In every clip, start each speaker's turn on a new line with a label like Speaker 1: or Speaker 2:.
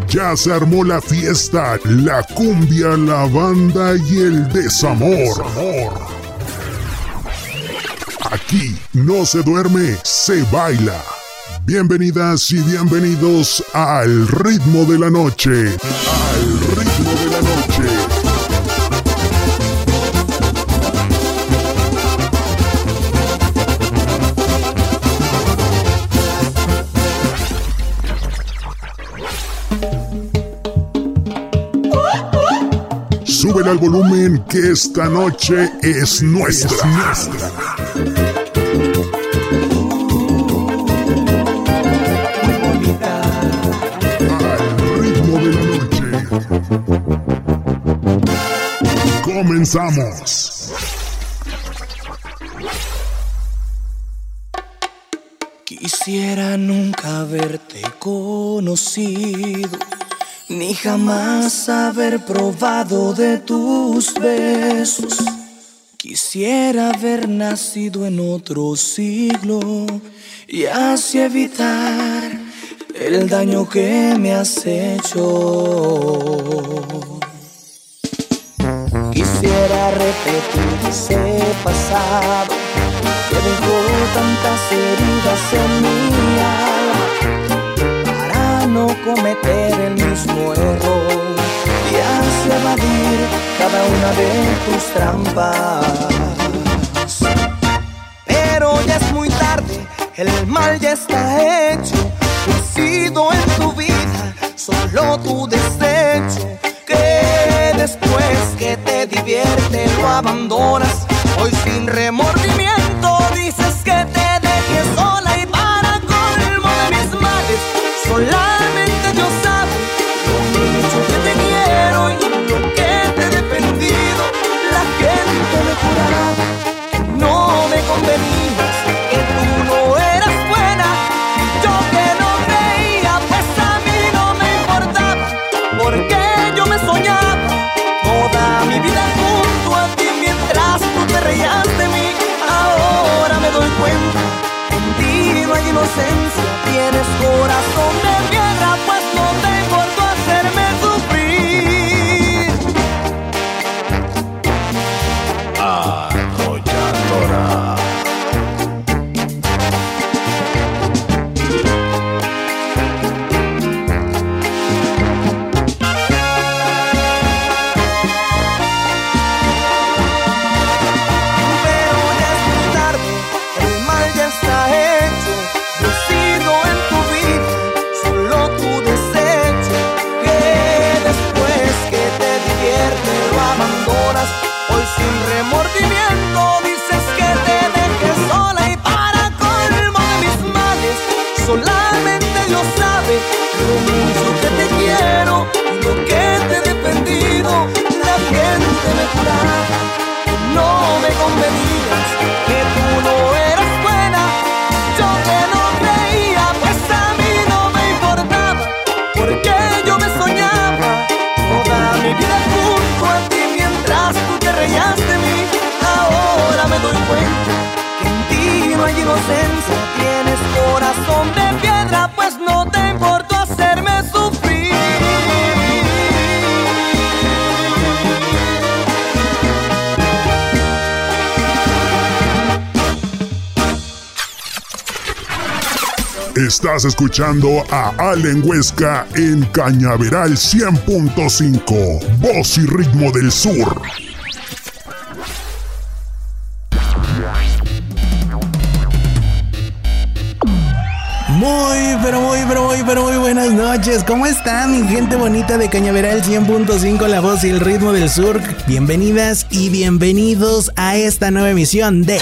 Speaker 1: Ya se armó la fiesta, la cumbia, la banda y el desamor. Aquí no se duerme, se baila. Bienvenidas y bienvenidos al ritmo de la noche. Al ritmo de la noche. Súbele al volumen que esta noche es nuestra. Al ritmo de la noche. Comenzamos.
Speaker 2: Quisiera nunca haberte conocido, ni jamás haber probado de tus besos. Quisiera haber nacido en otro siglo y así evitar el daño que me has hecho. Quisiera repetir ese pasado que dejó tantas heridas en mi alma, para no cometer el mismo error y así evadir cada una de tus trampas. Pero ya es muy tarde, el mal ya está hecho. Tú has sido en tu vida solo tu desecho, que después que te divierte lo abandonas. Hoy sin remordimiento dices que te dejes sola, y para colmo de mis males solamente Dios sabe lo mucho que te quiero y lo que te he defendido. La gente me juraba que no me convenías, que tú no eras buena, y yo que no creía, pues a mí no me importaba, porque yo me soñaba toda mi vida junto a ti mientras tú te reías de mí. Ahora me doy cuenta, en ti no hay inocencia, tienes corazón de piedra, pues no te importó hacerme sufrir.
Speaker 3: Arrolladora.
Speaker 2: Hoy sin remordimiento dices que te dejes sola, y para colmo de mis males solamente Dios sabe lo mucho que te quiero y lo que te he defendido. La gente me juraba que no me convenías, que tú no eras buena, yo que no creía, pues a mí no me importaba, porque yo me soñaba toda mi vida junto a ti mientras tú te reías de mí. Ahora me doy cuenta que en ti no hay inocencia, tienes corazón de piedra, pues no te importó hacerme sufrir.
Speaker 1: Estás escuchando a Allen Huesca en Cañaveral 100.5, voz y ritmo del sur.
Speaker 4: Muy buenas noches. ¿Cómo están, mi gente bonita de Cañaveral 100.5, la voz y el ritmo del sur? Bienvenidas y bienvenidos a esta nueva emisión de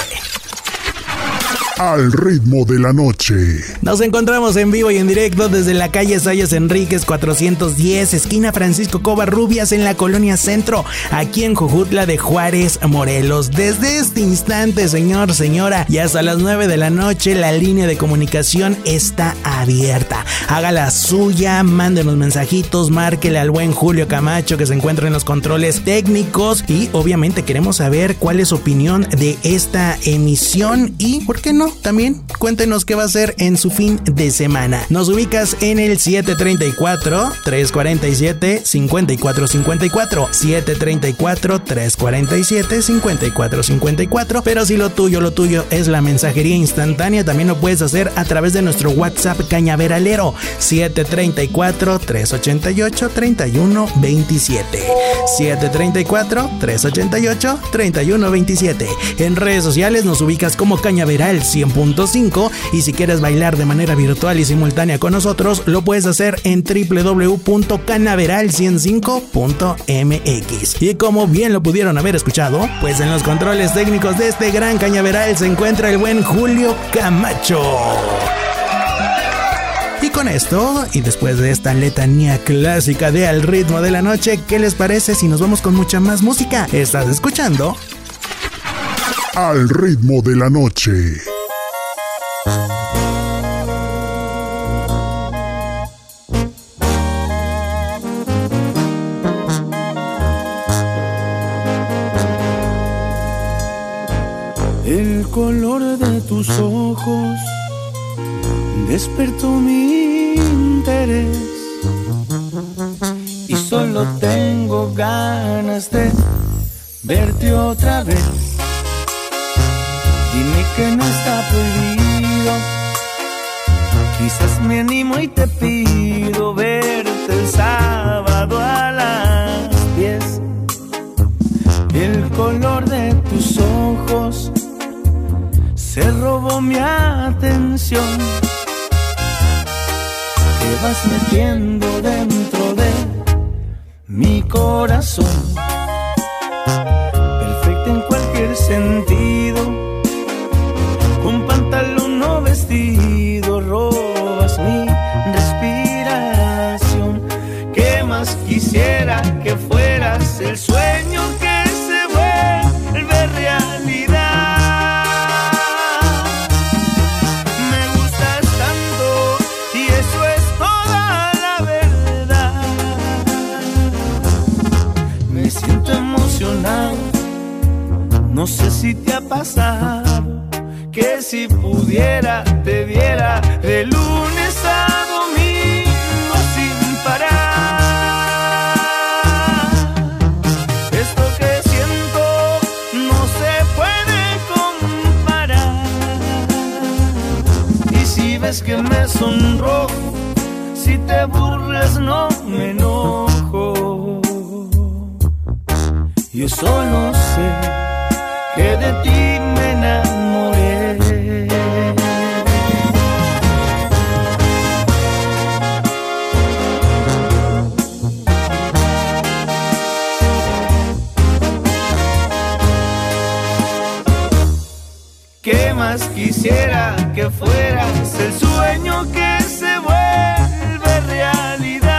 Speaker 1: Al ritmo de la noche.
Speaker 4: Nos encontramos en vivo y en directo desde la calle Sayas Enríquez 410, esquina Francisco Covarrubias, en la colonia Centro, aquí en Jojutla de Juárez, Morelos. Desde este instante, señor, señora, y hasta las 9 de la noche, la línea de comunicación está abierta. Haga la suya, mándenos mensajitos, márquele al buen Julio Camacho, que se encuentra en los controles técnicos, y obviamente queremos saber cuál es su opinión de esta emisión y, ¿por qué no?, no, también cuéntenos qué va a hacer en su fin de semana. Nos ubicas en el 734-347-5454. 734-347-5454. Pero si lo tuyo es la mensajería instantánea, también lo puedes hacer a través de nuestro WhatsApp cañaveralero 734-388-3127. 734-388-3127. En redes sociales nos ubicas como Cañaveral 100.5 y si quieres bailar de manera virtual y simultánea con nosotros, lo puedes hacer en www.canaveral105.mx. Y como bien lo pudieron haber escuchado, pues en los controles técnicos de este gran Cañaveral se encuentra el buen Julio Camacho. Y con esto, y después de esta letanía clásica de Al Ritmo de la Noche, ¿qué les parece si nos vamos con mucha más música? ¿Estás escuchando?
Speaker 1: Al Ritmo de la Noche.
Speaker 2: El color de tus ojos despertó mi interés y solo tengo ganas de verte otra vez. Dime que no está prohibido, quizás me animo y te pido verte el sábado a las 10. El color de tus ojos se robó mi atención. Te vas metiendo dentro de mi corazón, perfecta en cualquier sentido, con pantalón o vestido, robas mi respiración. ¿Qué más quisiera que fueras el sueño que se vuelve realidad? No sé si te ha pasado que si pudiera te viera de lunes a domingo sin parar. Esto que siento no se puede comparar. Y si ves que me sonrojo, si te burlas no me enojo. Yo solo sé que de ti me enamoré. ¿Qué más quisiera que fueras el sueño que se vuelve realidad?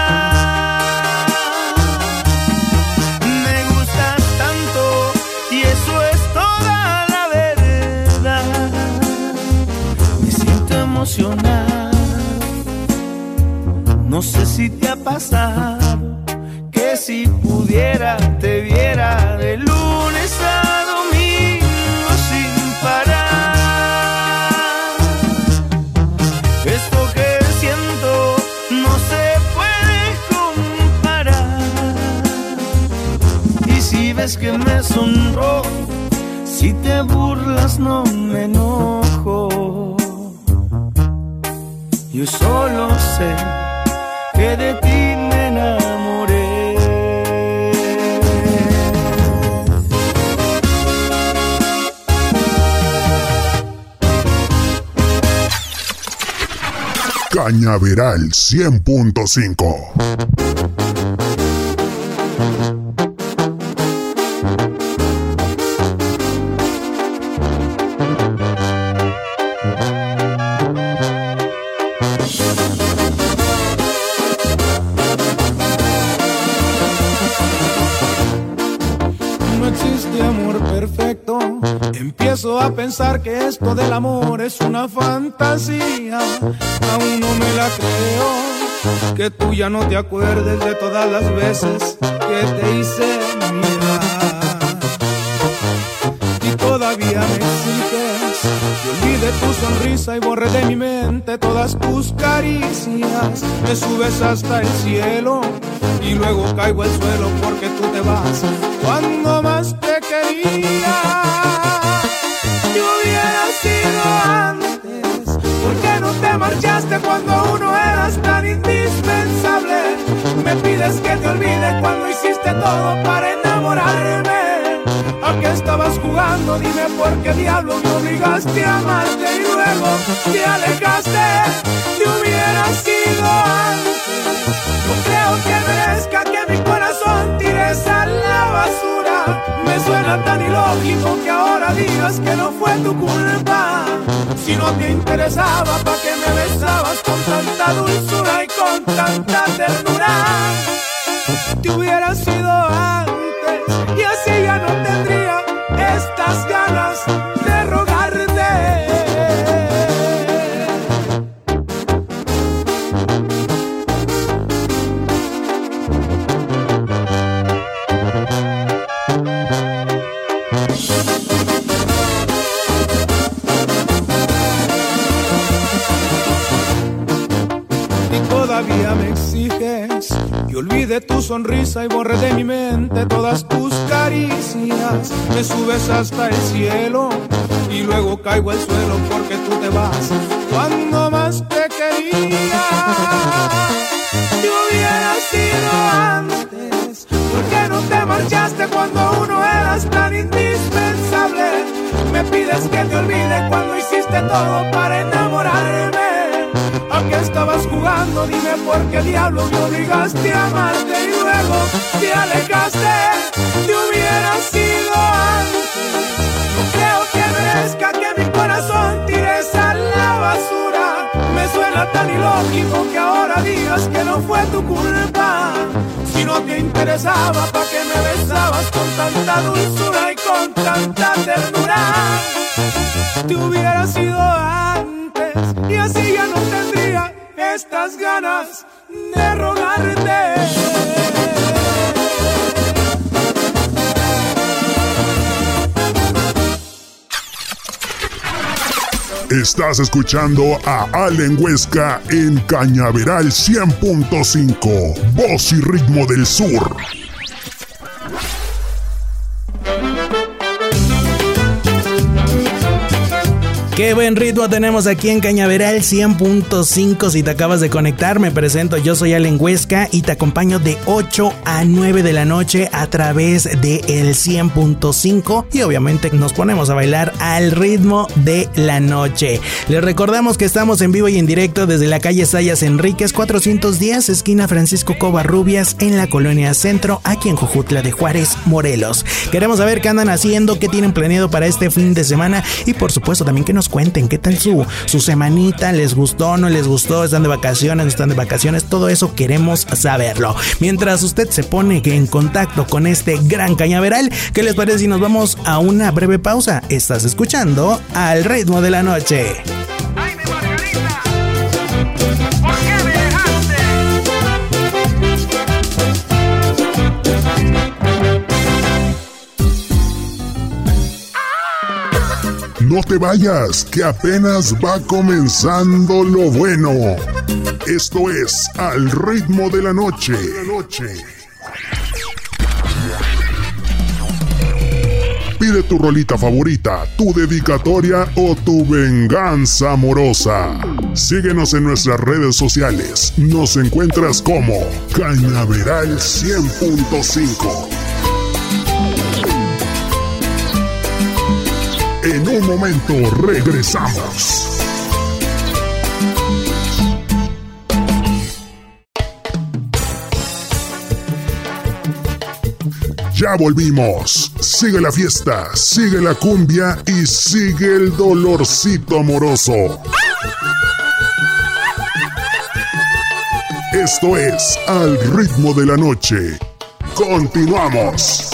Speaker 2: No sé si te ha pasado que si pudiera te viera de lunes a domingo sin parar. Esto que siento no se puede comparar. Y si ves que me sonrojo, si te burlas no me enojo. Yo solo sé que de ti me enamoré.
Speaker 1: Cañaveral 100.5.
Speaker 2: Empiezo a pensar que esto del amor es una fantasía. Aún no me la creo, que tú ya no te acuerdes de todas las veces que te hice mirar. Y todavía me exiges
Speaker 3: olvidé tu sonrisa y borré de mi mente todas tus caricias. Me subes hasta el cielo y luego caigo al suelo porque tú te vas cuando más te quería. Yo hubiera sido antes, ¿por qué no te marchaste cuando aún no eras tan indispensable? Me pides que te olvide cuando hiciste todo para enamorarme. ¿A qué estabas jugando? Dime por qué diablo me obligaste a amarte y luego te alejaste. Te hubiera sido antes. No creo que merezca que mi corazón tires a la basura. Me suena tan ilógico que ahora digas que no fue tu culpa. Si no te interesaba, ¿pa' qué me besabas con tanta dulzura y con tanta ternura? Te hubiera sido antes y así ya no tendría estas ganas de rogarte. Y todavía me exiges que olvide tu sonrisa y borré de mi mente todas tus caricias. Me subes hasta el cielo y luego caigo al suelo porque tú te vas cuando más te quería. Yo hubiera sido antes, ¿por qué no te marchaste cuando aún no eras tan indispensable? Me pides que te olvide cuando hiciste todo para enamorarme. ¿A qué estabas jugando? Dime por qué diablo me obligaste a amarte y luego te alejaste. Te hubiera sido antes. No creo que merezca que mi corazón tires a la basura. Me suena tan ilógico que ahora digas que no fue tu culpa. Si no te interesaba, ¿pa' qué me besabas con tanta dulzura y con tanta ternura? Te hubiera sido antes y así ya no tendría estas ganas de rogarte.
Speaker 1: Estás escuchando a Allen Huesca en Cañaveral 100.5, voz y ritmo del sur.
Speaker 4: Qué buen ritmo tenemos aquí en Cañaveral 100.5. Si te acabas de conectar, me presento, yo soy Allen Huesca y te acompaño de 8 a 9 de la noche a través de el 100.5 y obviamente nos ponemos a bailar al ritmo de la noche. Les recordamos que estamos en vivo y en directo desde la calle Sayas Enríquez 410, esquina Francisco Covarrubias, en la colonia Centro, aquí en Jojutla de Juárez, Morelos. Queremos saber qué andan haciendo, qué tienen planeado para este fin de semana y por supuesto también que nos cuenten qué tal su semanita, les gustó, no les gustó, están de vacaciones, no están de vacaciones, todo eso queremos saberlo. Mientras usted se pone en contacto con este gran cañaveral, ¿qué les parece si nos vamos a una breve pausa? Estás escuchando Al Ritmo de la Noche.
Speaker 5: ¡Ay, mi Margarita! ¿Por qué me dejaste?
Speaker 1: No te vayas, que apenas va comenzando lo bueno. Esto es Al Ritmo de la Noche. Pide tu rolita favorita, tu dedicatoria o tu venganza amorosa. Síguenos en nuestras redes sociales. Nos encuentras como Cañaveral 100.5. En un momento regresamos. Ya volvimos. Sigue la fiesta, sigue la cumbia y sigue el dolorcito amoroso. Esto es Al Ritmo de la Noche. Continuamos.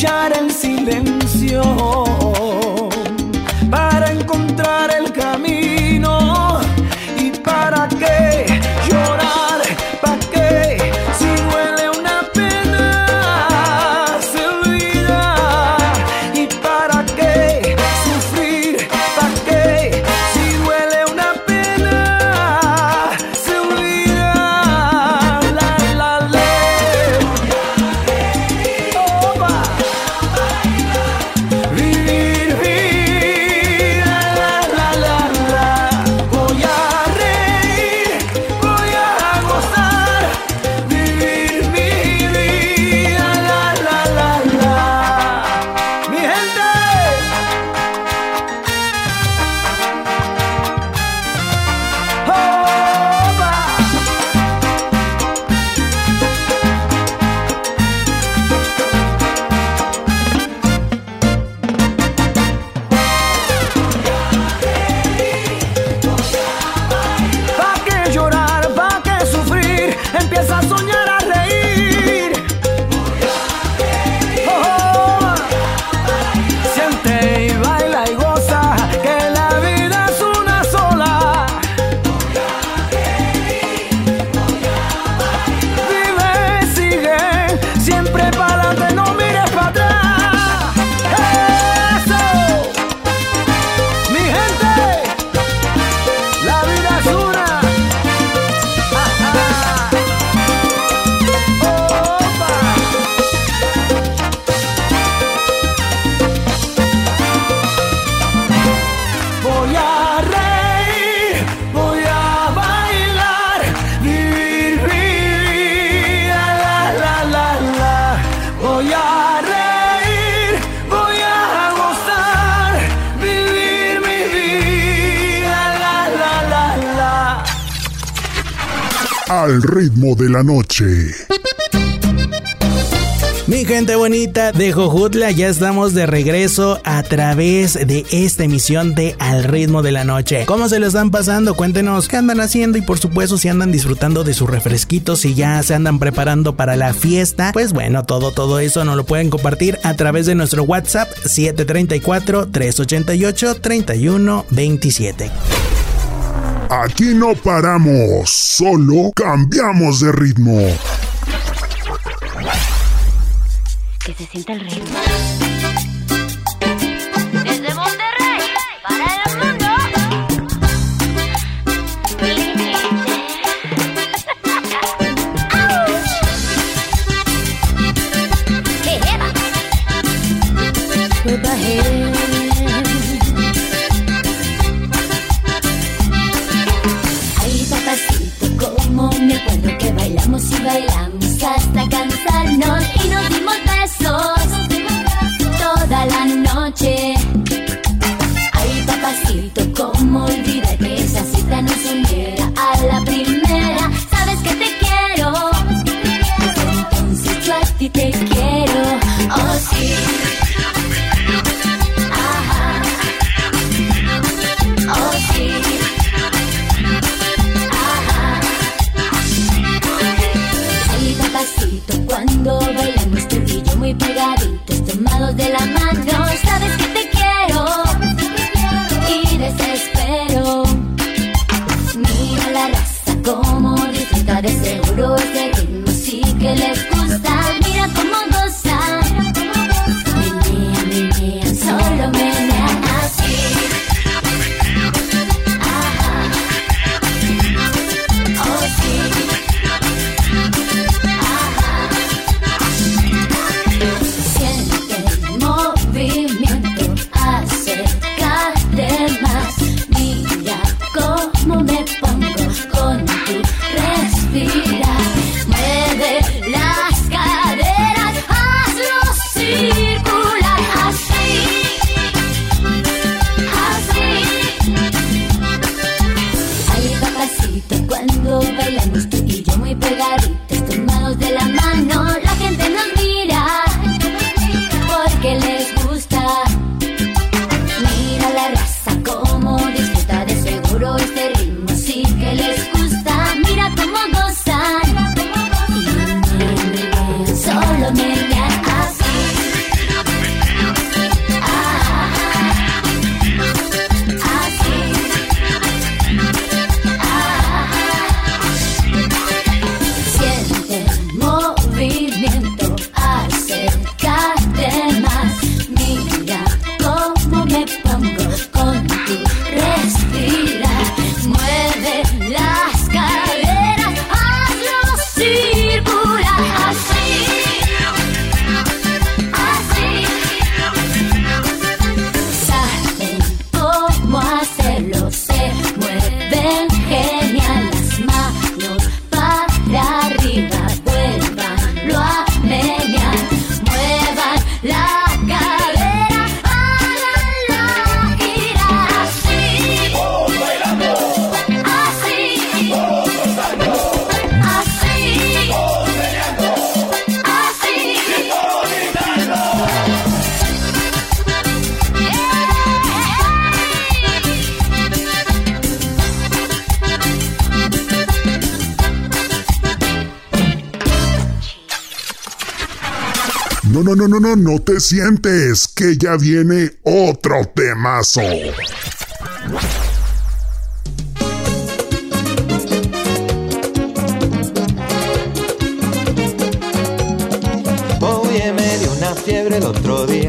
Speaker 2: luchar en silencio para encontrar el camino. ¿Y para qué llorar? ¿Para qué? Si duele una pena se olvida. ¿Y para qué sufrir? ¿Para qué? Si duele una pena se olvida. La la la. Opa. Vivir, vivir. La la la la. Voy a reír, voy a gozar. Vivir mi vida. La la la la. Mi gente. Opa. ¿Pa' qué llorar? ¿Pa' qué sufrir? Empieza a soñar, a reír. Oh, siente y baila y goza, que la vida es una sola. Vive, sigue, siempre para adelante, no mires para atrás. Eso, mi gente. La vida es una. Opa. Voy a reír, voy a bailar, vivir mi vida. La la la la. Voy a reír, voy a gozar, vivir mi vida. La la la la.
Speaker 1: Al ritmo de la noche.
Speaker 4: Mi gente bonita de Jojutla, ya estamos de regreso a través de esta emisión de Al Ritmo de la Noche. ¿Cómo se lo están pasando? Cuéntenos qué andan haciendo y por supuesto si andan disfrutando de sus refresquitos, si ya se andan preparando para la fiesta. Pues bueno, todo eso nos lo pueden compartir a través de nuestro WhatsApp 734-388-3127.
Speaker 1: Aquí no paramos, solo cambiamos de ritmo.
Speaker 6: Que se sienta el ritmo. Desde Monterrey para el mundo.
Speaker 7: Ay, papacito, como me acuerdo que bailamos y bailamos hasta cansarnos y nos dimos besos.
Speaker 1: No te sientes, que ya viene otro temazo.
Speaker 8: Oye, me dio una fiebre el otro día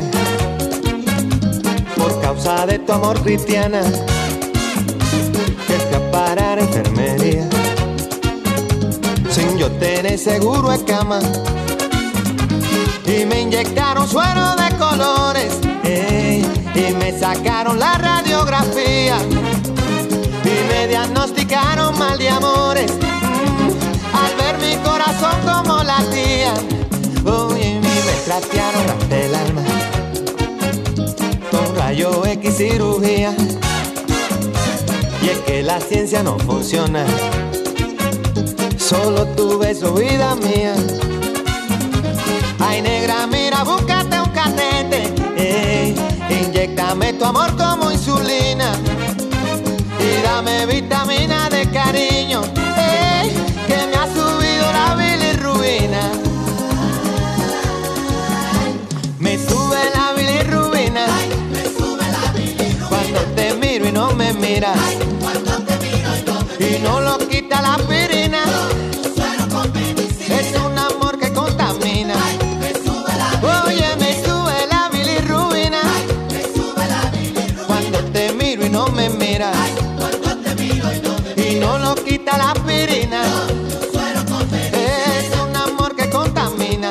Speaker 8: por causa de tu amor, cristiana, que fui a parar a enfermería sin yo tener seguro de cama. Y me inyectaron suero de colores, y me sacaron la radiografía, y me diagnosticaron mal de amores, al ver mi corazón como latía. Oye, me trastearon hasta el alma con rayo X cirugía, y es que la ciencia no funciona, solo tu beso, vida mía. Ay, negra, mira, búscate un catete, inyéctame tu amor como insulina, y dame vitamina de cariño, que me ha subido la bilirrubina. Me sube la bilirrubina, cuando te miro y no me miras, y no lo quita la aspirina, es un amor que contamina. Oye, me sube la bilirrubina, cuando te miro y no me miras, y no lo quita la aspirina, es un amor que contamina.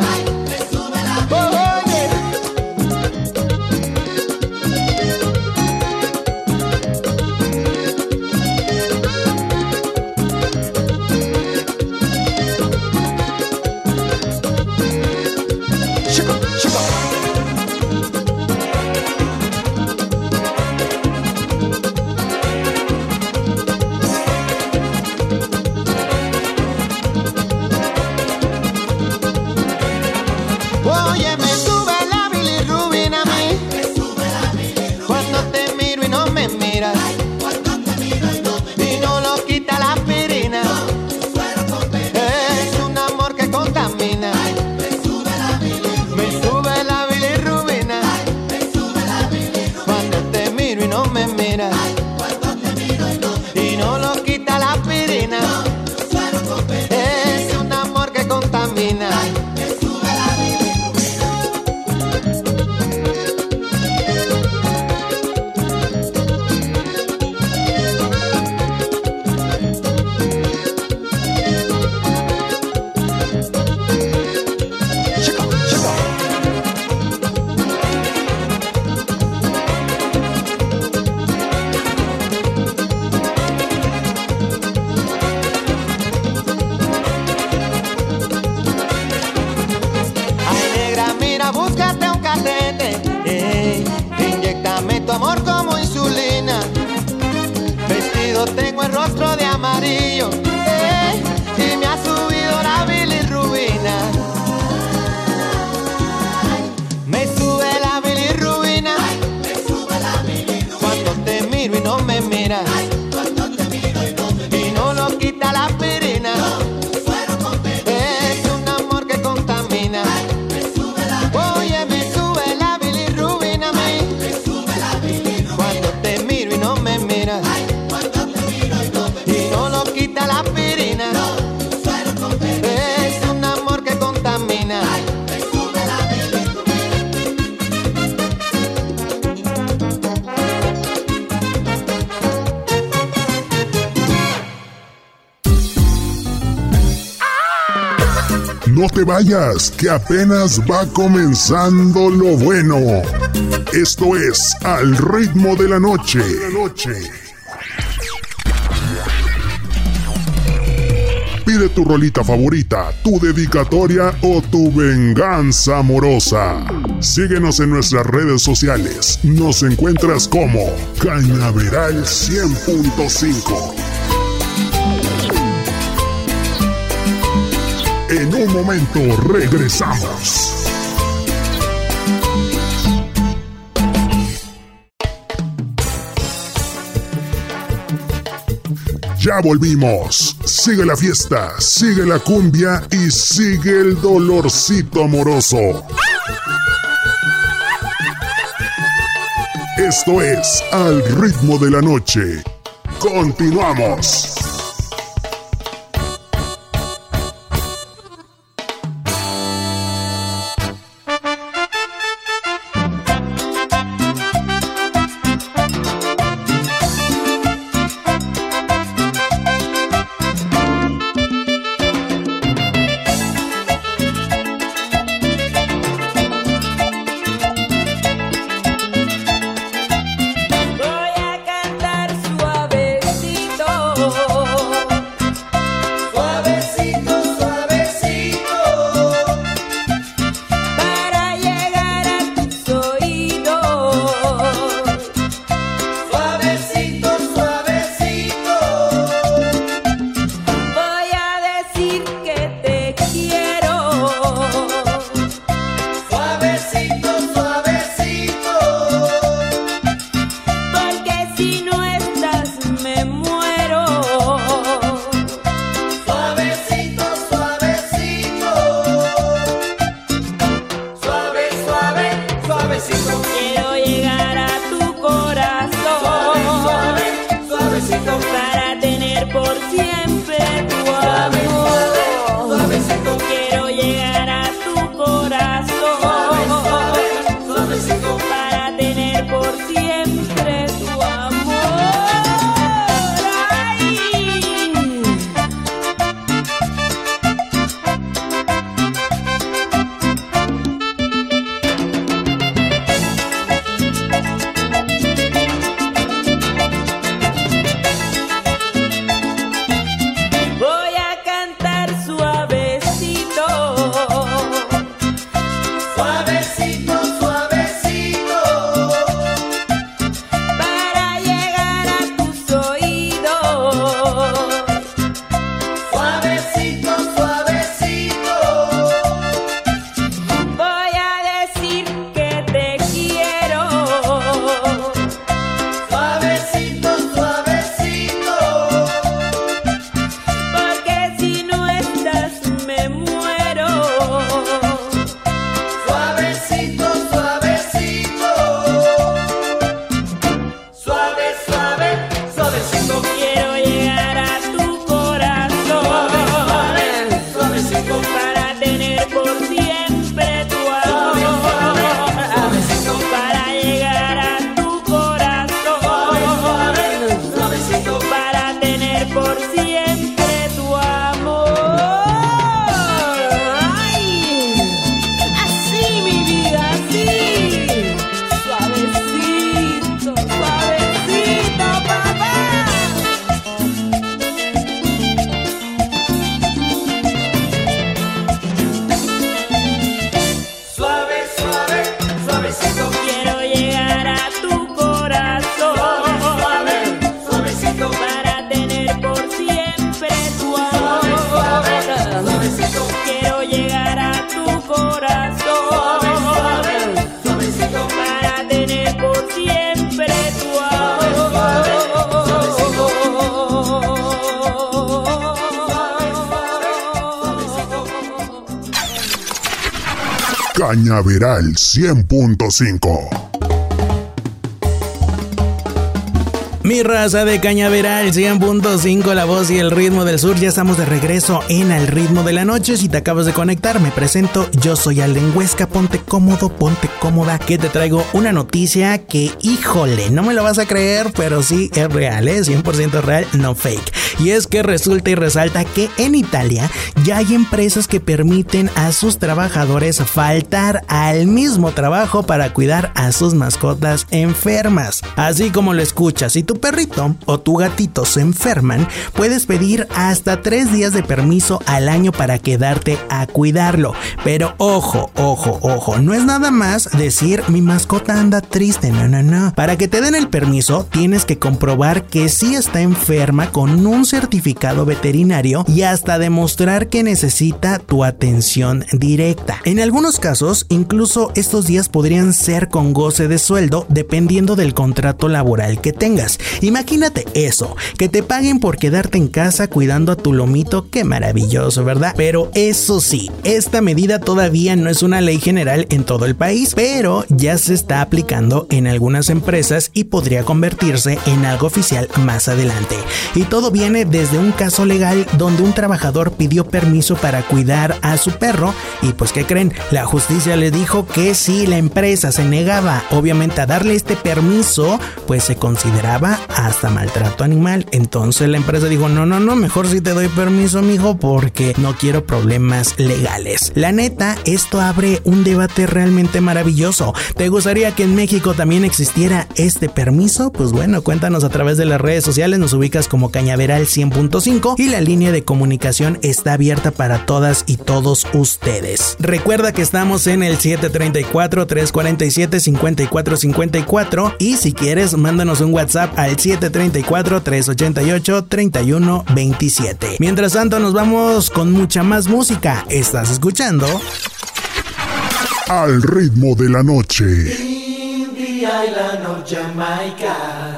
Speaker 8: Oye, me sube la bilirrubina a mí, cuando te miro y no me miras, y no lo quita la aspirina, es un amor que contamina. Me sube la bilirrubina, cuando te miro y no me miras, y no lo quita la aspirina, es un amor que contamina. Búscate un catete, inyéctame tu amor como insulina, vestido tengo el rostro de amarillo, y me ha subido la bilirrubina. Me sube la bilirrubina, cuando te miro y no me miras, y no lo quita la aspirina, es un amor que contamina. Oye, me sube la bilirrubina a mí, cuando te miro y no me miras, y no lo quita la aspirina, es un amor que contamina.
Speaker 1: No te vayas, que apenas va comenzando lo bueno. Esto es Al Ritmo de la Noche. Pide tu rolita favorita, tu dedicatoria o tu venganza amorosa. Síguenos en nuestras redes sociales. Nos encuentras como Cañaveral 100.5. En un momento regresamos. Ya volvimos. Sigue la fiesta, sigue la cumbia y sigue el dolorcito amoroso. Esto es Al Ritmo de la Noche. Continuamos. Cañaveral 100.5.
Speaker 4: Mi raza de Cañaveral 100.5, la voz y el ritmo del sur. Ya estamos de regreso en Al Ritmo de la Noche. Si te acabas de conectar, me presento. Yo soy Allen Huesca. Ponte cómodo, ponte cómoda, que te traigo una noticia que, híjole, no me lo vas a creer, pero sí es real, 100% real, no fake. Y es que resulta y resalta que en Italia ya hay empresas que permiten a sus trabajadores faltar al mismo trabajo para cuidar a sus mascotas enfermas. Así como lo escuchas, si tu perrito o tu gatito se enferman, puedes pedir hasta 3 días de permiso al año para quedarte a cuidarlo. Pero ojo, no es nada más decir mi mascota anda triste, no. Para que te den el permiso, tienes que comprobar que sí está enferma con un certificado veterinario y hasta demostrar que necesita tu atención directa. En algunos casos, incluso estos días podrían ser con goce de sueldo, dependiendo del contrato laboral que tengas. Imagínate eso, que te paguen por quedarte en casa cuidando a tu lomito, qué maravilloso, ¿verdad? Pero eso sí, esta medida todavía no es una ley general en todo el país, pero ya se está aplicando en algunas empresas y podría convertirse en algo oficial más adelante. Y todo viene desde un caso legal donde un trabajador pidió permiso para cuidar a su perro y pues ¿qué creen? La justicia le dijo que si la empresa se negaba obviamente a darle este permiso, pues se consideraba hasta maltrato animal. Entonces la empresa dijo, no, mejor si te doy permiso, mijo, porque no quiero problemas legales. La neta, esto abre un debate realmente maravilloso. ¿Te gustaría que en México también existiera este permiso? Pues bueno, cuéntanos a través de las redes sociales, nos ubicas como Cañaveral 100.5 y la línea de comunicación está abierta para todas y todos ustedes. Recuerda que estamos en el 734-347-5454 y si quieres, mándanos un WhatsApp al 734-388-3127. Mientras tanto, nos vamos con mucha más música. Estás escuchando
Speaker 1: Al ritmo de la noche.
Speaker 9: In the island of Jamaica,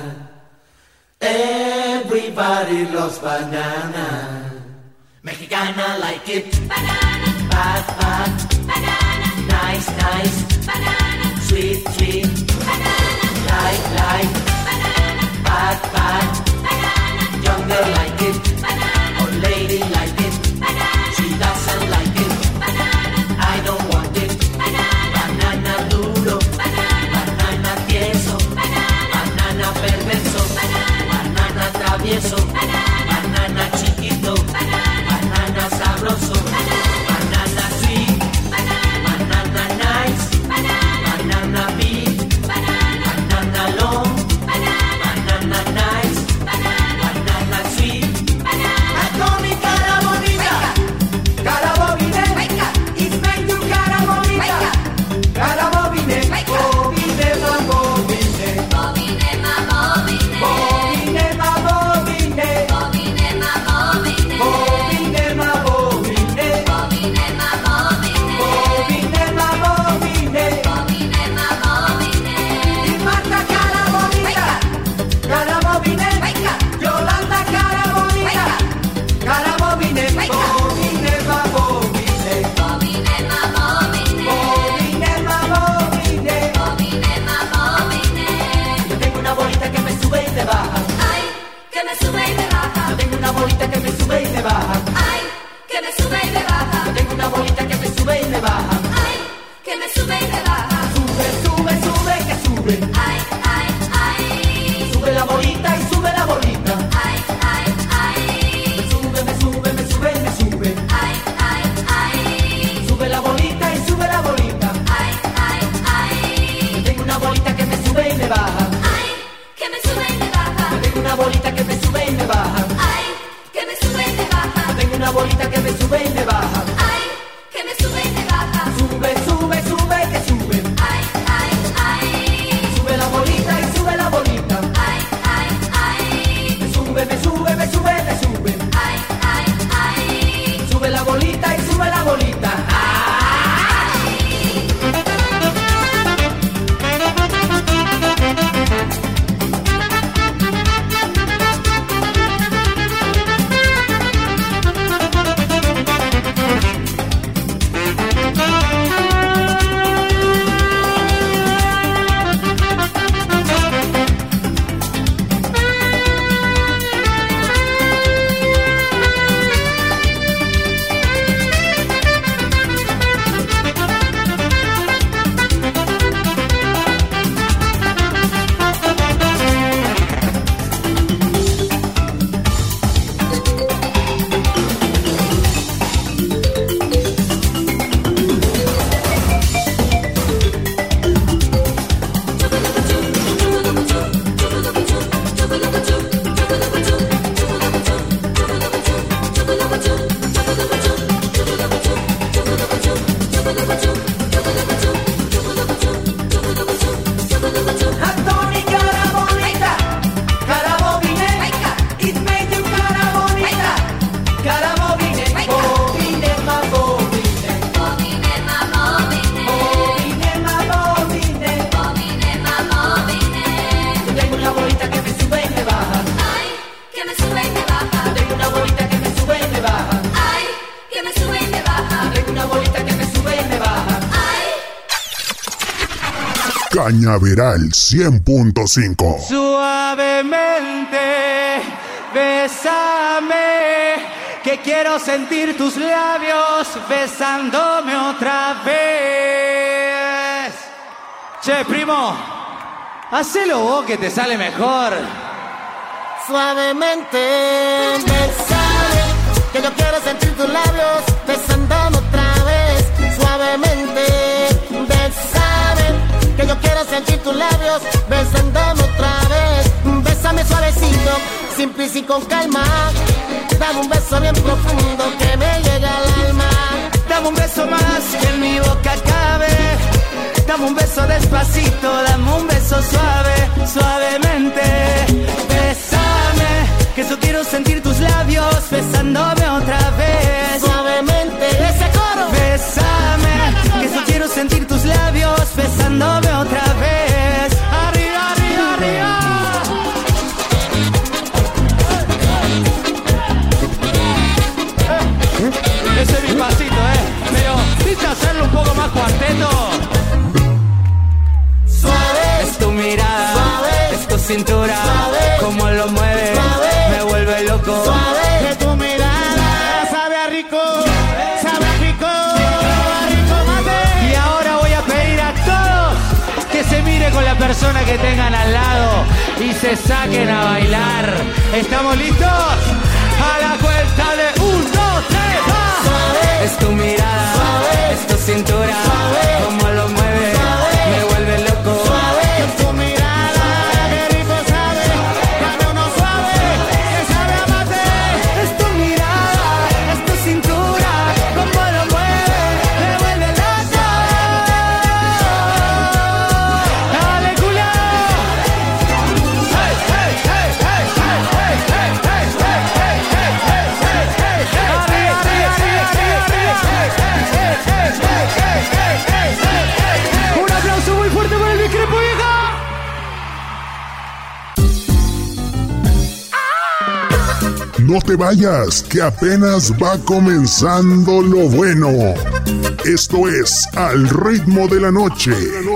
Speaker 9: everybody loves banana. Mexicana like it, banana. Bad, bad, banana. Nice, nice, banana. Sweet, sweet, banana. Light, light, banana. Bad, bad, banana. Young girl like it, banana. Old lady like it, banana. She doesn't like it, banana. I don't want it, banana. Banana duro, banana. Banana tieso, banana. Banana perverso, banana. Banana travieso, banana chiquito, banana sabroso, banana sweet, banana nice, banana big, banana long, banana nice, banana sweet. Anthony cara bonita, cara bobine, it's make you cara bonita, cara bobine, bobine ma bobine, bobine ma bobine, bobine ma bobine, bobine ma bobine, bobine ma bobine, bobine ma bobine, bobine ma bobine, bobine ma bobine. Y Marta cara bonita, cara bobine, Yolanda cara bonita, cara bobine, bobine ma bobine, bobine ma bobine, bobine ma bobine, bobine ma bobine. Yo tengo una bolita que me sube y me baja, ay, que me sube y me baja. Yo tengo una bolita que me sube y me baja, ay, que me sube y me baja. Yo tengo una bolita que me sube y me baja, ay, que me sube y me baja. Sube, sube, sube, que sube, ay, ay, ay. Sube la bolita y sube la bolita, ay, ay, ay. Me sube, me sube, me sube y me sube, ay, ay, ay. Sube la bolita y sube la bolita, ay, ay, ay. Yo tengo una bolita que me sube y me baja, ay, que me sube y me baja. Yo tengo una bolita que me sube y me baja, ay, que me sube y me baja. Yo tengo una bolita que me sube y me baja, ay, que me sube y me baja. Sube, sube, sube, que sube, ay, ay, ay. Sube la bolita y sube la bolita, ay, ay,
Speaker 1: Cañaveral 100.5.
Speaker 3: Suavemente, bésame, que quiero sentir tus labios besándome otra vez. Che, primo, hacelo vos que te sale mejor.
Speaker 8: Suavemente, bésame, que yo quiero sentir tus labios besándome otra vez. Suavemente, bésame, que yo quiero sentir tus labios besándome otra vez. Bésame suavecito, sin prisa y con calma. Dame un beso bien profundo que me llega al alma.
Speaker 3: Dame un beso más que en mi boca cabe. Dame un beso despacito, dame un beso suave, suavemente. Bésame, que yo quiero sentir tus labios besándome otra vez.
Speaker 8: Suavemente, ese coro.
Speaker 3: Bésame, que yo quiero sentir tus labios besándome otra vez. Arriba, arriba, arriba. Ese es mi pasito, pero ¿viste hacerlo un poco más cuarteto?
Speaker 8: Suave,
Speaker 3: es tu mirada,
Speaker 8: suave,
Speaker 3: es tu cintura,
Speaker 8: suave,
Speaker 3: cómo lo mueves,
Speaker 8: suave,
Speaker 3: me vuelve loco.
Speaker 8: Suave, es tu mirada, sabe a rico, mate.
Speaker 3: Y ahora voy a pedir a todos que se mire con la persona que tengan al lado y se saquen a bailar. ¿Estamos listos? A la cuenta de 1, 2, 3, ¡va!
Speaker 8: Suave,
Speaker 3: es tu mirada,
Speaker 8: suave,
Speaker 3: es tu cintura,
Speaker 8: suave,
Speaker 3: cómo lo mueve,
Speaker 8: suave,
Speaker 3: me vuelve loco.
Speaker 8: Suave, es tu mirada, qué rico sabe, dame uno suave, que sabe a mate.
Speaker 3: Es tu mirada, es tu cintura, cómo lo mueve, me vuelve loco. Dale, culo. Hey, hey, hey, hey, hey, hey, hey, hey, hey, hey, hey, hey, hey, hey, hey. Arriba, arriba, arriba, arriba. Un aplauso muy fuerte para el Discrepo, vieja.
Speaker 1: No te vayas, que apenas va comenzando lo bueno. Esto es Al Ritmo de la Noche.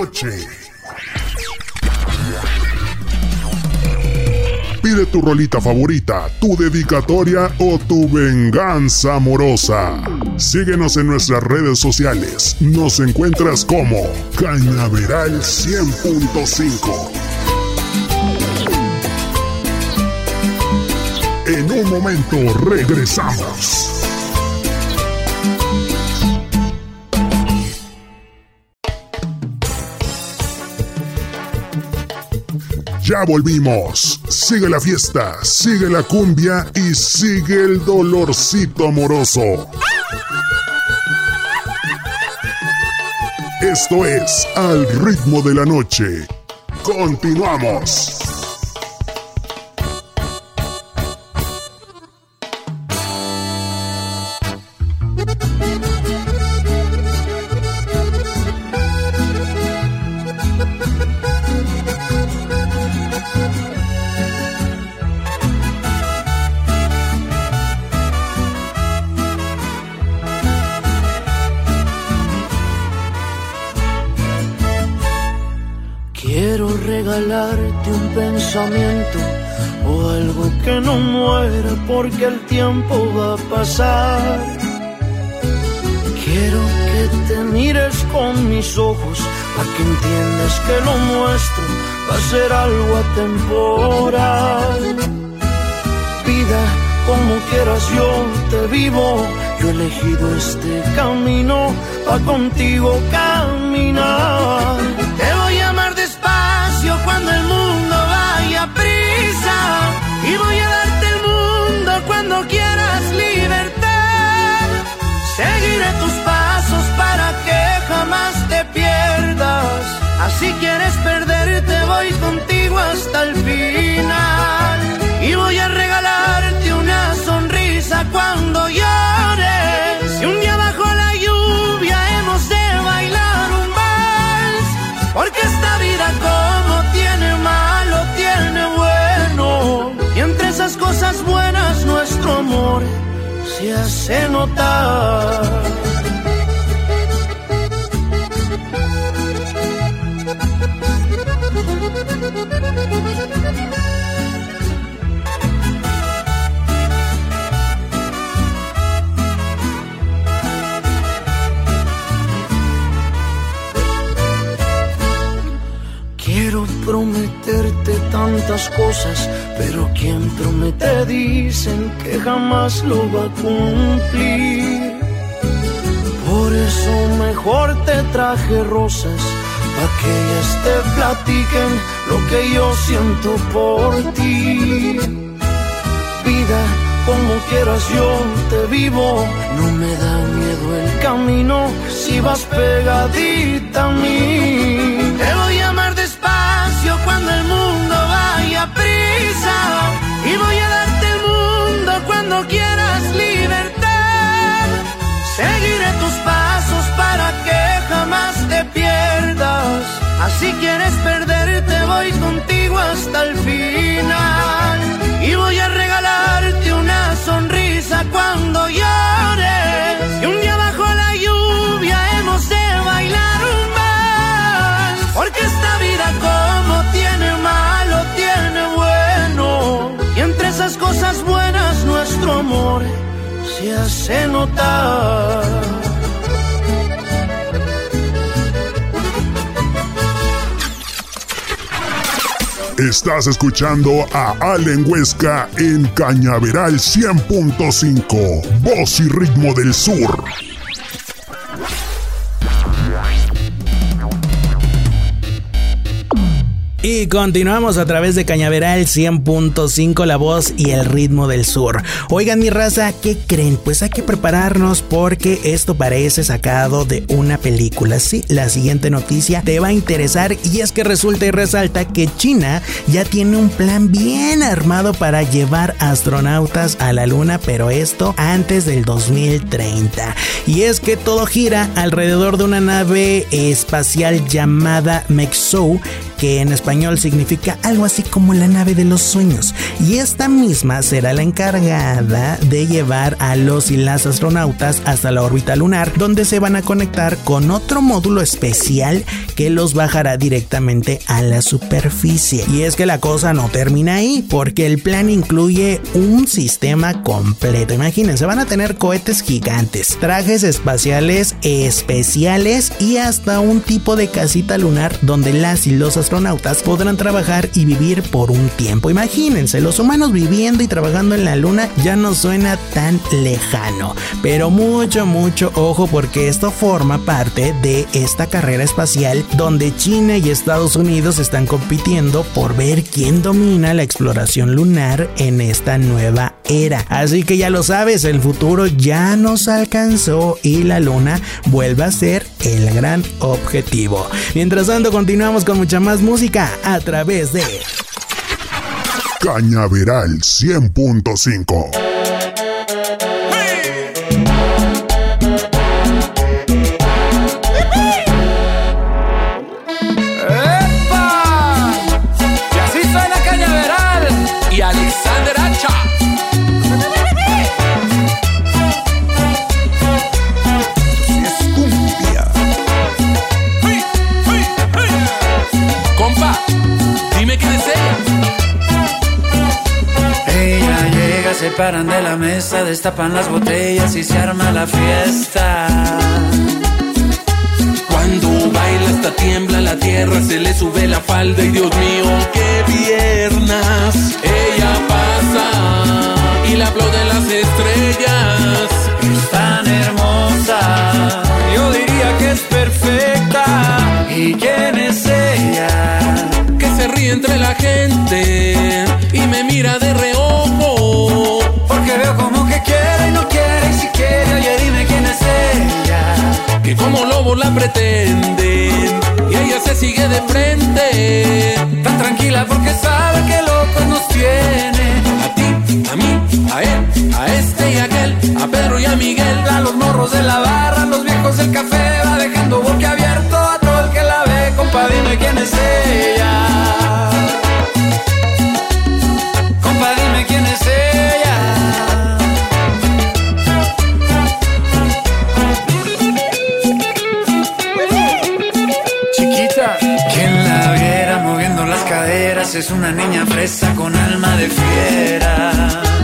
Speaker 1: Pide tu rolita favorita, tu dedicatoria o tu venganza amorosa. Síguenos en nuestras redes sociales. Nos encuentras como Cañaveral 100.5. En un momento regresamos. Ya volvimos. Sigue la fiesta, sigue la cumbia y sigue el dolorcito amoroso. Esto es Al Ritmo de la Noche. Continuamos.
Speaker 10: Quiero regalarte un pensamiento o algo que no muera porque el tiempo va a pasar. Quiero que te mires con mis ojos para que entiendas que lo nuestro va a ser algo atemporal. Vida, como quieras yo te vivo, yo he elegido este camino pa' contigo caminar. Te voy a amar despacio cuando el mundo vaya a prisa y voy a darte el mundo cuando quieras libertad. Seguiré tus pasos para que jamás te pierdas. Así quieres perderte, voy contigo hasta el final. Y voy a regalarte una sonrisa cuando llores. Y un día bajo la lluvia hemos de bailar un vals. Porque esta vida como tiene malo, tiene bueno. Y entre esas cosas buenas nuestro amor se hace notar. tantas cosas, pero quien promete dicen que jamás lo va a cumplir. Por eso mejor te traje rosas, pa' que ellas te platiquen lo que yo siento por ti. Vida, como quieras yo te vivo, no me da miedo el camino si vas pegadita a mí. Te voy a amar despacio cuando el mundo vaya a prisa, y voy a darte el mundo cuando quieras libertad. Seguiré tus pasos para que jamás te pierdas. Así quieres perderte, voy contigo hasta el final. Y voy a regalarte una sonrisa cuando llores. Y un día bajo la lluvia hemos de bailar un vals. Porque esta vida como tiene malo, tiene bueno. Y entre esas cosas buenas nuestro amor se hace notar.
Speaker 1: Estás escuchando a Allen Huesca en Cañaveral 100.5, voz y ritmo del sur.
Speaker 4: Y continuamos a través de Cañaveral 100.5, la voz y el ritmo del sur. Oigan, mi raza, ¿qué creen? Pues hay que prepararnos porque esto parece sacado de una película. Sí, la siguiente noticia te va a interesar, y es que resulta y resalta que China ya tiene un plan bien armado para llevar astronautas a la luna, pero esto antes del 2030. Y es que todo gira alrededor de una nave espacial llamada Mexou, que en español significa algo así como la nave de los sueños, y esta misma será la encargada de llevar a los y las astronautas hasta la órbita lunar, donde se van a conectar con otro módulo especial que los bajará directamente a la superficie. Y es que la cosa no termina ahí, porque el plan incluye un sistema completo. Imagínense, van a tener cohetes gigantes, trajes espaciales especiales y hasta un tipo de casita lunar donde las y los astronautas podrán trabajar y vivir por un tiempo. Imagínense, los humanos viviendo y trabajando en la luna ya no suena tan lejano, pero mucho ojo, porque esto forma parte de esta carrera espacial donde China y Estados Unidos están compitiendo por ver quién domina la exploración lunar en esta nueva era. Así que ya lo sabes, el futuro ya nos alcanzó y la luna vuelve a ser el gran objetivo. Mientras tanto, continuamos con mucha más música a través de
Speaker 1: Cañaveral 100.5.
Speaker 11: Se paran de la mesa, destapan las botellas y se arma la fiesta.
Speaker 12: Cuando baila hasta tiembla la tierra, se le sube la falda y Dios mío, qué piernas. Ella pasa y la aplauden las estrellas.
Speaker 11: Es tan hermosa, yo diría que es perfecta. ¿Y quién es ella?
Speaker 12: Que se ríe entre la gente y me mira de reojo,
Speaker 11: porque veo como que quiere y no quiere, y si quiere, oye, dime quién es ella.
Speaker 12: Que como lobos la pretenden y ella se sigue de frente,
Speaker 11: tan tranquila porque sabe que locos nos tiene.
Speaker 12: A ti, a mí, a él, a este y a aquel, a Pedro y a Miguel,
Speaker 11: a los morros de la barra, a los viejos del café, va dejando boquiabierto a todo el que la ve. Compa, dime quién es ella. Compa, dime quién es ella. Chiquita, quien la viera moviendo las caderas, es una niña fresa con alma de fiera.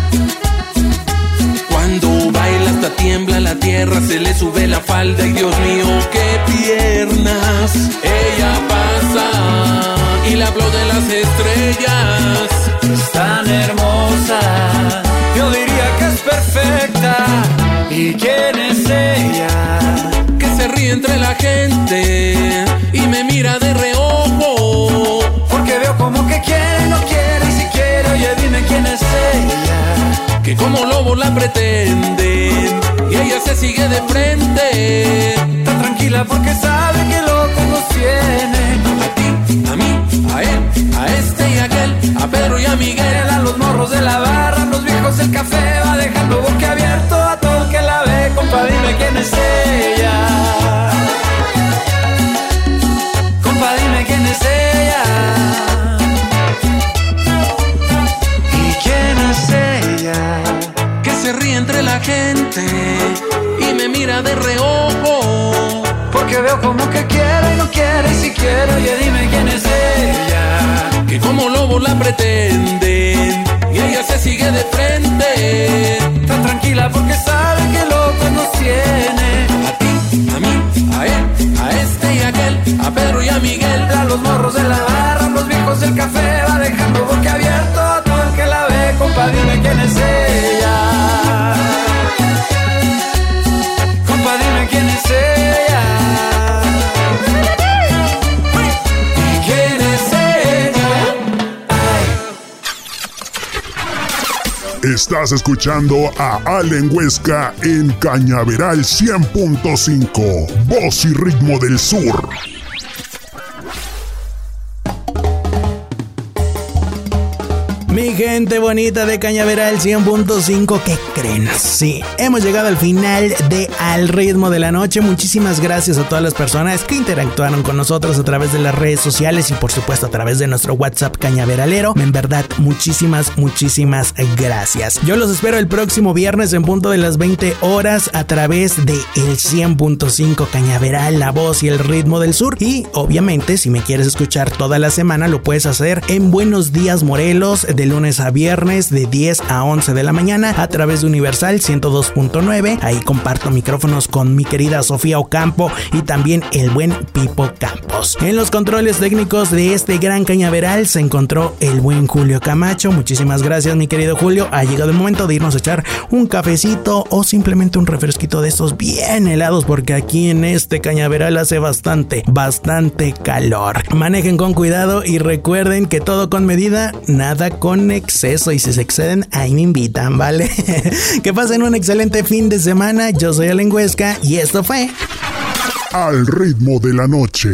Speaker 12: Cuando baila hasta tiembla la tierra, se le sube la falda y Dios mío, qué piernas. Ella pasa y le aplauden las estrellas.
Speaker 11: Es tan hermosa, yo diría que es perfecta. ¿Y quién es ella?
Speaker 12: Que se ríe entre la gente y me mira de reojo.
Speaker 11: Porque veo como que quiere y no quiere, y si quiere, oye, dime quién es ella.
Speaker 12: Que como lobos la pretenden y ella se sigue de frente.
Speaker 11: Tan tranquila porque sabe que locos nos tiene.
Speaker 12: A ti, a mí, a él, a este y a aquel, a Pedro y a Miguel,
Speaker 11: a los morros de la barra, los viejos del café, va dejando boquiabierto a todo el que la ve. Compa, dime quién es ella. Compa, dime quién es ella. ¿Y quién es ella?
Speaker 12: Que se ríe entre la gente y me mira de reojo.
Speaker 11: Porque veo como que quiere y no quiere, y si quiere, oye, dime quién es ella.
Speaker 12: Que como lobos la pretenden y ella se sigue de frente.
Speaker 11: Tan tranquila porque sabe que loco nos tiene.
Speaker 12: A ti, a mí, a él, a este y a aquel, a Pedro y a Miguel,
Speaker 11: a los morros de la barra, los viejos del café, va dejando boquiabierto a todo el que la ve. Compa, dime quién es ella. Compa, dime quién es ella. ¿Y quién es ella? Ay.
Speaker 1: Estás escuchando a Allen Huesca en Cañaveral 100.5, voz y ritmo del sur.
Speaker 4: Mi gente bonita de Cañaveral 100.5, ¿qué creen? Sí, hemos llegado al final de Al Ritmo de la Noche. Muchísimas gracias a todas las personas que interactuaron con nosotros a través de las redes sociales y por supuesto a través de nuestro WhatsApp cañaveralero. En verdad, muchísimas gracias. Yo los espero el próximo viernes en punto de las 20 horas a través de el 100.5 Cañaveral, la voz y el ritmo del sur. Y obviamente, si me quieres escuchar toda la semana, lo puedes hacer en Buenos Días Morelos, de lunes a viernes de 10 a 11 de la mañana a través de Universal 102.9. Ahí comparto micrófonos con mi querida Sofía Ocampo y también el buen Pipo Campos. En los controles técnicos de este gran cañaveral se encontró el buen Julio Camacho. Muchísimas gracias, mi querido Julio. Ha llegado el momento de irnos a echar un cafecito o simplemente un refresquito de estos bien helados, porque aquí en este cañaveral hace bastante calor. Manejen con cuidado y recuerden que todo con medida, nada con exceso, y si se exceden, ahí me invitan, ¿vale? Que pasen un excelente fin de semana. Yo soy Allen Huesca y esto fue
Speaker 1: Al Ritmo de la Noche.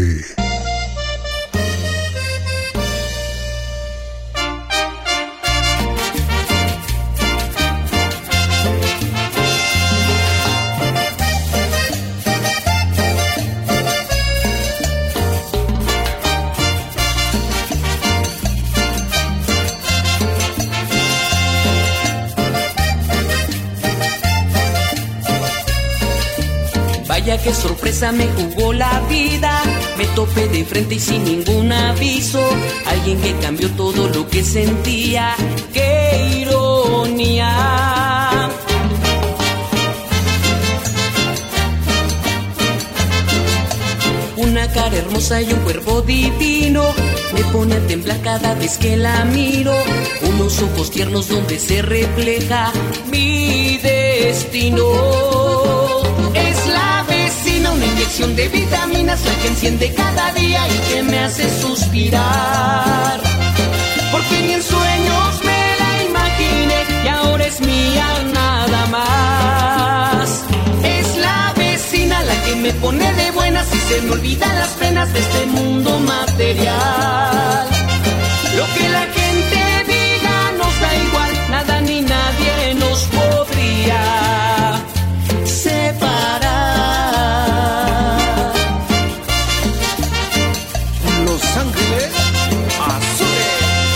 Speaker 13: Vaya qué sorpresa me jugó la vida, me topé de frente y sin ningún aviso, alguien que cambió todo lo que sentía, qué ironía. Una cara hermosa y un cuerpo divino, me pone a temblar cada vez que la miro, unos ojos tiernos donde se refleja mi destino. Es la vecina, una inyección de vitaminas, la que enciende cada día y que me hace suspirar. Porque ni en sueños me la imaginé y ahora es mía nada más. Es la vecina la que me pone de buenas y se me olvidan las penas de este mundo material. Lo que la gente diga nos da igual, nada ni nadie nos podría separar.
Speaker 14: Los Ángeles Azules.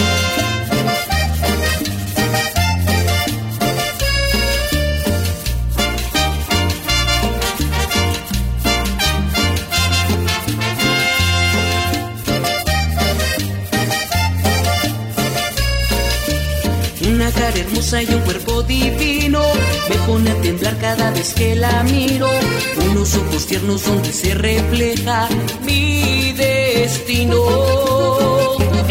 Speaker 13: Una cara hermosa y un cuerpo divino, me pone a temblar cada vez que la miro, unos ojos tiernos donde se refleja mi destino.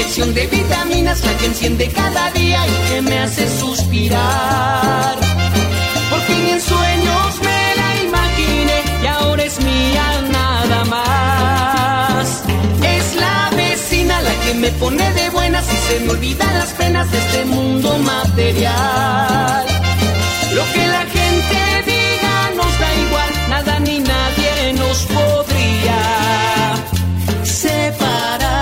Speaker 13: inyección de vitaminas, la que enciende cada día y que me hace suspirar. Porque ni en sueños me la imaginé y ahora es mía nada más. Es la vecina la que me pone de buenas y se me olvidan las penas de este mundo material. Lo que la gente diga nos da igual, nada ni nadie nos podría separar.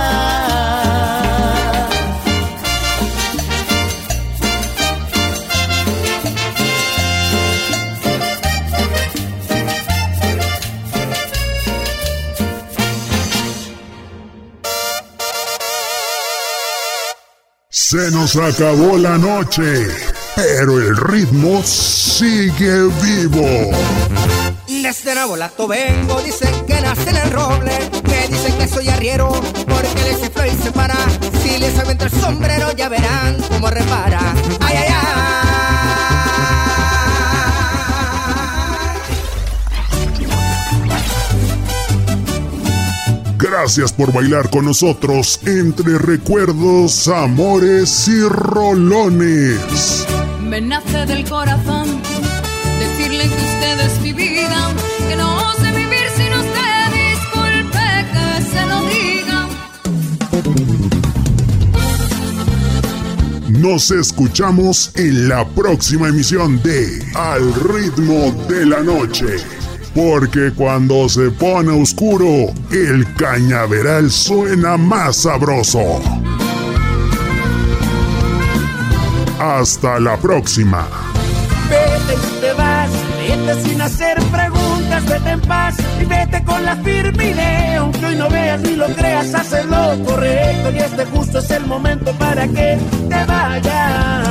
Speaker 1: Se nos acabó la noche, pero el ritmo sigue vivo.
Speaker 2: Desde Nabolato vengo, dicen que nace en el roble, me dicen que soy arriero, porque les se y se para. Si les aviento el sombrero ya verán cómo repara. ¡Ay, ay, ay!
Speaker 1: Gracias por bailar con nosotros entre recuerdos, amores y rolones.
Speaker 15: Me nace del corazón decirle que usted es mi vida, que no sé vivir sin usted, disculpe que se lo diga.
Speaker 1: Nos escuchamos en la próxima emisión de Al Ritmo de la Noche. Porque cuando se pone oscuro, el cañaveral suena más sabroso. Hasta la próxima.
Speaker 10: Vete y te vas, vete sin hacer preguntas, vete en paz y vete con la firme idea. Aunque hoy no veas ni lo creas, haz lo correcto y este justo es el momento para que te vayas.